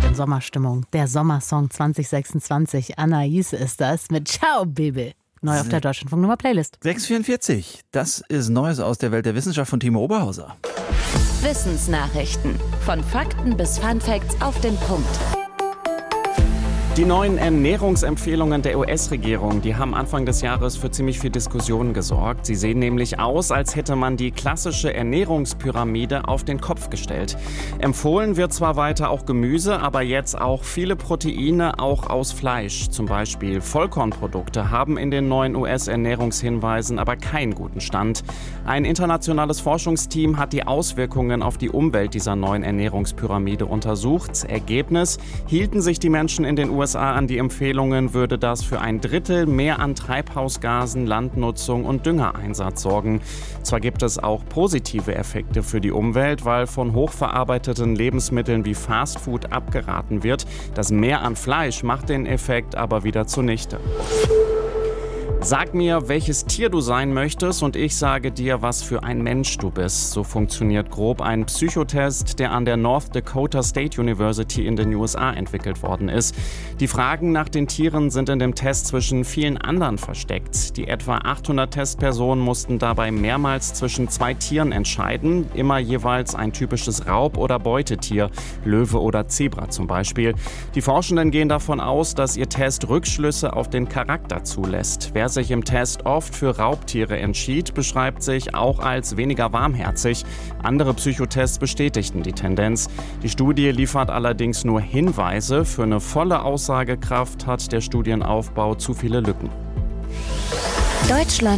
in Sommerstimmung. Der Sommersong 2026. Anais ist das mit Ciao, Baby. Neu auf der Deutschlandfunk-Nummer Playlist. 644. Das ist Neues aus der Welt der Wissenschaft von Timo Oberhauser. Wissensnachrichten. Von Fakten bis Funfacts auf den Punkt. Die neuen Ernährungsempfehlungen der US-Regierung, die haben Anfang des Jahres für ziemlich viel Diskussion gesorgt. Sie sehen nämlich aus, als hätte man die klassische Ernährungspyramide auf den Kopf gestellt. Empfohlen wird zwar weiter auch Gemüse, aber jetzt auch viele Proteine, auch aus Fleisch. Zum Beispiel Vollkornprodukte haben in den neuen US-Ernährungshinweisen aber keinen guten Stand. Ein internationales Forschungsteam hat die Auswirkungen auf die Umwelt dieser neuen Ernährungspyramide untersucht. Ergebnis: hielten sich die Menschen in den USA an die Empfehlungen, würde das für 1/3 mehr an Treibhausgasen, Landnutzung und Düngereinsatz sorgen. Zwar gibt es auch positive Effekte für die Umwelt, weil von hochverarbeiteten Lebensmitteln wie Fastfood abgeraten wird. Das Mehr an Fleisch macht den Effekt aber wieder zunichte. Sag mir, welches Tier du sein möchtest und ich sage dir, was für ein Mensch du bist. So funktioniert grob ein Psychotest, der an der North Dakota State University in den USA entwickelt worden ist. Die Fragen nach den Tieren sind in dem Test zwischen vielen anderen versteckt. Die etwa 800 Testpersonen mussten dabei mehrmals zwischen 2 Tieren entscheiden, immer jeweils ein typisches Raub- oder Beutetier, Löwe oder Zebra zum Beispiel. Die Forschenden gehen davon aus, dass ihr Test Rückschlüsse auf den Charakter zulässt. Wer sich im Test oft für Raubtiere entschied, beschreibt sich auch als weniger warmherzig. Andere Psychotests bestätigten die Tendenz. Die Studie liefert allerdings nur Hinweise. Für eine volle Aussagekraft hat der Studienaufbau zu viele Lücken.